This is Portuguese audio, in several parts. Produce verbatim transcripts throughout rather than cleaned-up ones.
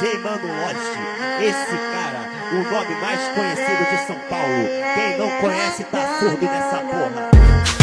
D J Mano Lost, esse cara, o nome mais conhecido de São Paulo. Quem não conhece tá surdo nessa porra.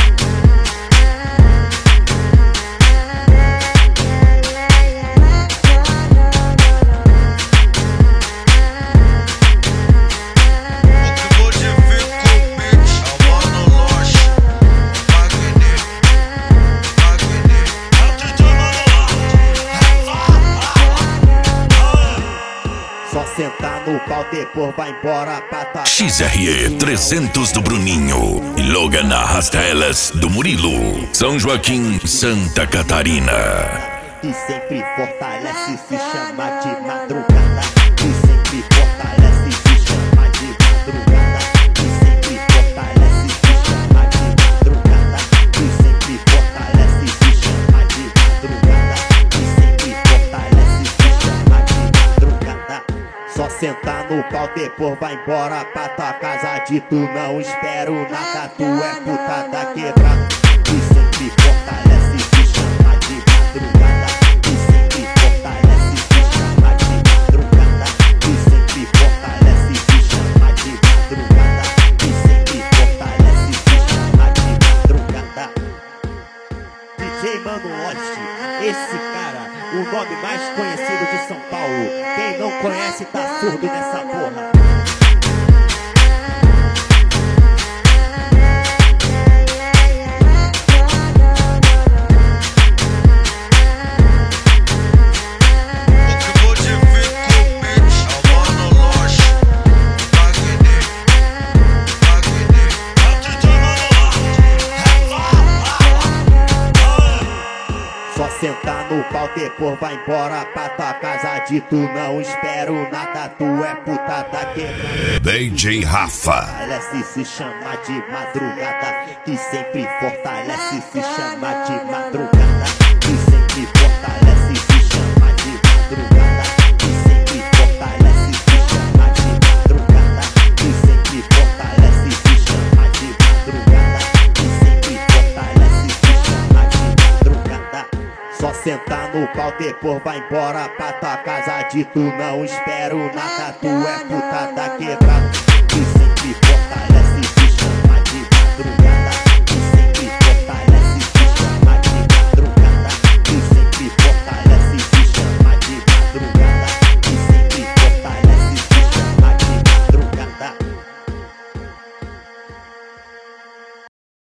Só sentar no pau, depois vai embora pra tua casa. X R E trezentos do Bruninho e Logan Arrastelas do Murilo. São Joaquim, Santa Catarina. Que sempre fortalece, se chama de madrugada. Que sempre fortalece, se chama de madrugada. Que sempre fortalece, se chama de madrugada. Que sempre fortalece, se chama de madrugada. Que sempre fortalece, se chama de madrugada. Só sentar no pau, depois vai embora pra tua casa. De tu não espero nada, tu é puta da quebrada. Que sempre fortalece, se chama de madrugada. Que sempre fortalece, se chama de madrugada. Que sempre fortalece, se chama de madrugada. Que sempre fortalece, se chama de madrugada. D J Mano Lost, esse cara, o nome mais conhecido de São Paulo. Quem não conhece tá surdo nessa porra. Só sentar no pau, depois vai embora pra tua casa. De tu não espero nada, tu é puta da quebrada. D J Rafa. Fortalece, se chama de madrugada. Que sempre fortalece, se chama de madrugada. Que sempre fortalece, se chama de madrugada. Que sempre fortalece, se chama de madrugada. Que sempre fortalece, se chama de madrugada. Que sempre fortalece, se chama de madrugada. Só sentar no pau, depois vai embora pra tua casa. De tu não espero nada, tu é puta da quebrada. Que sempre fortalece.